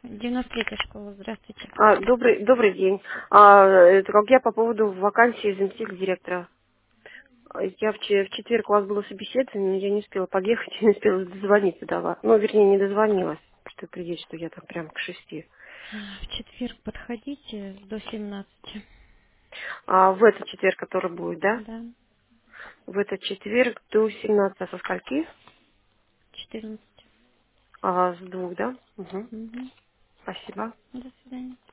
93-я школа, здравствуйте. Добрый день. Это как я по поводу вакансии заместителя директора. В четверг у вас было собеседование, но я не успела подъехать, не успела дозвониться до вас. Ну, вернее, не дозвонилась, что придет, что я там прям к 6. В четверг подходите до 17. В этот четверг, который будет, да? Да, В этот четверг до 17, со скольки? 14. С 2, да? Угу. Угу. Спасибо. До свидания.